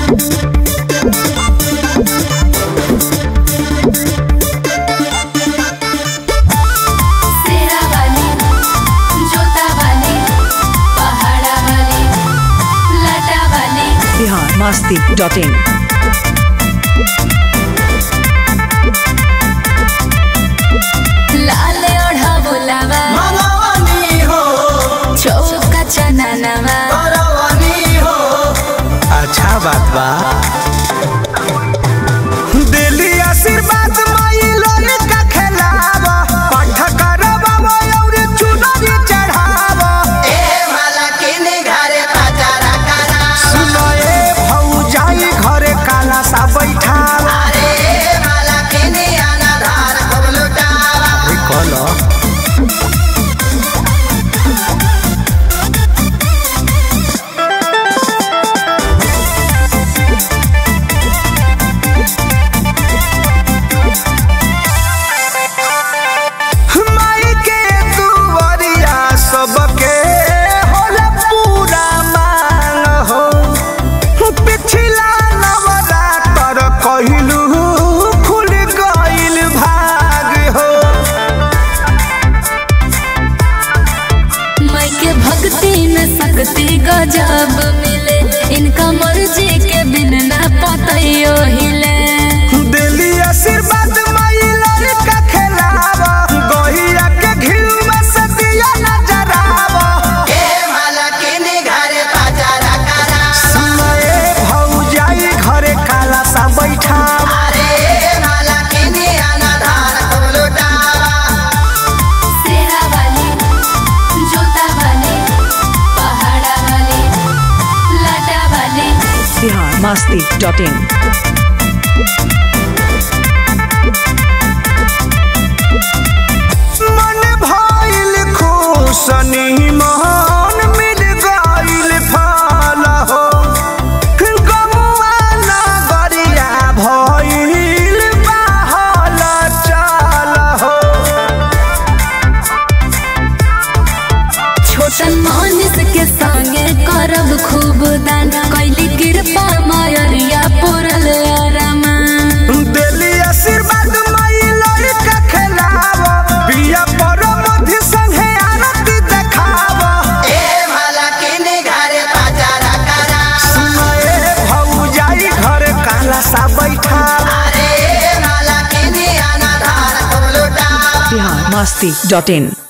masti.in लाल ओढ़ा बुलावा मनवानी हो चौका चनानवा करवानी हो। अच्छा बात बा दिली आशीर्वाद माई लोग का खेलावा पाठ करवावा और चुनरी चढ़ावा ए माला किने घरे पचारा करा सुनो ए भौजाई घरे काला सा बैठावा अरे माला किने अनाधार खूब लुटावा कलो शक्ति गजब मिले इनका मर्जी के बिन ना पतइयो हिले दिली आशीर्वाद माई लड़का खेलावा गहिया के घिलवा से दिया नजरावा ए माला किने घरे पचारा करा सुने भौजाई घरे काला सा बैठावा अरे माला किने अनाधार खूब लुटावा सेरा वाली जोता वाली पहाड़ा वाली लाटा वाली masti.in मन भइल खुशनी मन मिल गइल फल हो गमुआ नगरिया भइल बहल चल हो छोटन मानिस के संगे करब खूब दान कैली कृपा मायरिया पुरल आरामा दिली आशीर्वाद माई लड़का खेलावा बिया पर मधि संगे आरती देखावा ए माला किने घरे पचारा करा सुने भौजाई घरे काला सा बैठावा अरे माला किने अनाधार खूब लुटावा masti.in